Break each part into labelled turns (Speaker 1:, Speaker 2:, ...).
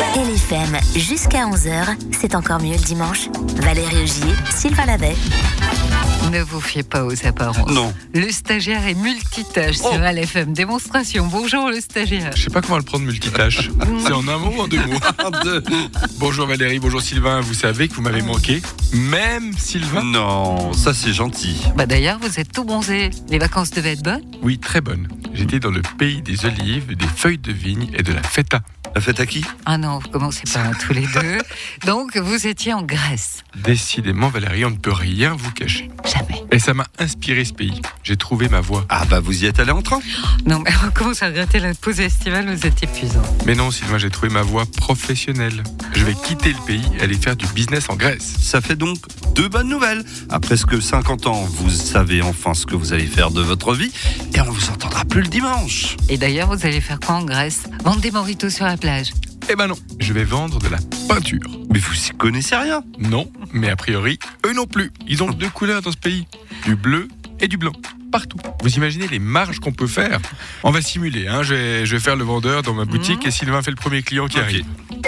Speaker 1: LFM jusqu'à 11h, c'est encore mieux le dimanche. Valérie Augier, Sylvain Lavet.
Speaker 2: Ne vous fiez pas aux apparences.
Speaker 3: Non.
Speaker 2: Le stagiaire est multitâche sur LFM. Démonstration. Bonjour le stagiaire.
Speaker 4: Je sais pas comment le prendre multitâche. C'est en un mot ou en deux mots? Bonjour Valérie, bonjour Sylvain. Vous savez que vous m'avez manqué. Même Sylvain?
Speaker 3: Non, ça c'est gentil.
Speaker 2: D'ailleurs, vous êtes tout bronzé. Les vacances devaient être bonnes?
Speaker 4: Oui, très bonne. J'étais dans le pays des olives, des feuilles de vigne et de la feta.
Speaker 3: La fête à qui?
Speaker 2: Ah non, vous commencez pas tous les deux. Donc, vous étiez en Grèce.
Speaker 4: Décidément Valérie, on ne peut rien vous cacher.
Speaker 2: Jamais.
Speaker 4: Et ça m'a inspiré ce pays. J'ai trouvé ma voie.
Speaker 3: Ah vous y êtes allé en train?
Speaker 2: Non, mais on commence à regretter la pause estivale, vous êtes épuisant.
Speaker 4: Mais non Sylvain, j'ai trouvé ma voie professionnelle. Je vais quitter le pays et aller faire du business en Grèce.
Speaker 3: Ça fait donc 2 bonnes nouvelles. À presque 50 ans, vous savez enfin ce que vous allez faire de votre vie et on vous entendra plus le dimanche.
Speaker 2: Et d'ailleurs, vous allez faire quoi en Grèce? Vendre des mojitos sur la plage?
Speaker 4: Eh ben non, je vais vendre de la peinture.
Speaker 3: Mais vous y connaissez rien.
Speaker 4: Non, mais a priori, eux non plus. Ils ont 2 couleurs dans ce pays, du bleu et du blanc. Partout. Vous imaginez les marges qu'on peut faire? On va simuler, hein. Je vais faire le vendeur dans ma boutique et Sylvain fait le premier client qui arrive.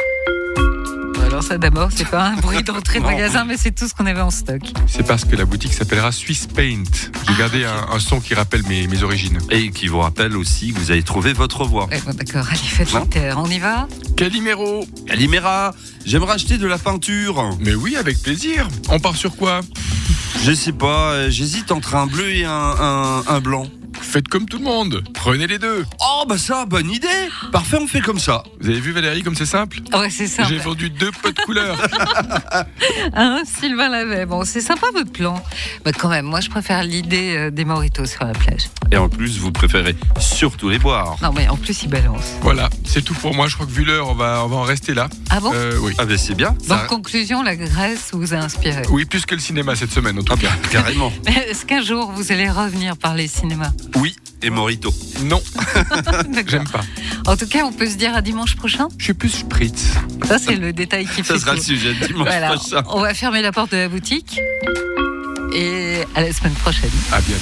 Speaker 2: Alors ça d'abord, c'est pas un bruit d'entrée de
Speaker 3: Non.
Speaker 2: magasin, mais c'est tout ce qu'on avait en stock.
Speaker 4: C'est parce que la boutique s'appellera Swiss Paint. J'ai gardé un son qui rappelle mes origines.
Speaker 3: Et qui vous rappelle aussi que vous avez trouvé votre voie.
Speaker 2: Ouais, bon, d'accord, allez, faites la terre. On y va?
Speaker 4: Calimero!
Speaker 3: Calimera, j'aimerais acheter de la peinture.
Speaker 4: Mais oui, avec plaisir. On part sur quoi?
Speaker 3: Je sais pas, j'hésite entre un bleu et un blanc.
Speaker 4: Faites comme tout le monde. Prenez les deux.
Speaker 3: Oh ça, bonne idée. Parfait, on fait comme ça.
Speaker 4: Vous avez vu Valérie comme c'est simple?
Speaker 2: Ouais, c'est ça.
Speaker 4: J'ai vendu 2 pots de couleurs.
Speaker 2: Hein, Sylvain Lavet. Bon, c'est sympa votre plan. Mais quand même, moi je préfère l'idée des mojitos sur la plage.
Speaker 3: Et en plus, vous préférez surtout les boire.
Speaker 2: Non, mais en plus, il balance.
Speaker 4: Voilà, c'est tout pour moi. Je crois que vu l'heure, on va en rester là.
Speaker 2: Ah bon?
Speaker 4: Oui.
Speaker 3: Ah ben c'est bien.
Speaker 2: Donc, conclusion, la Grèce vous a inspiré.
Speaker 4: Oui, plus que le cinéma cette semaine en tout cas.
Speaker 3: Carrément.
Speaker 2: Mais est-ce qu'un jour vous allez revenir par les cinémas?
Speaker 3: Oui, et Morito.
Speaker 4: Non,
Speaker 2: D'accord.
Speaker 4: j'aime pas.
Speaker 2: En tout cas, on peut se dire à dimanche prochain.
Speaker 4: Je suis plus spritz.
Speaker 2: Ça, c'est le détail qui fait
Speaker 3: Ça sera
Speaker 2: tout.
Speaker 3: le sujet de dimanche
Speaker 2: Voilà.
Speaker 3: prochain.
Speaker 2: On va fermer la porte de la boutique. Et à la semaine prochaine.
Speaker 4: À bientôt.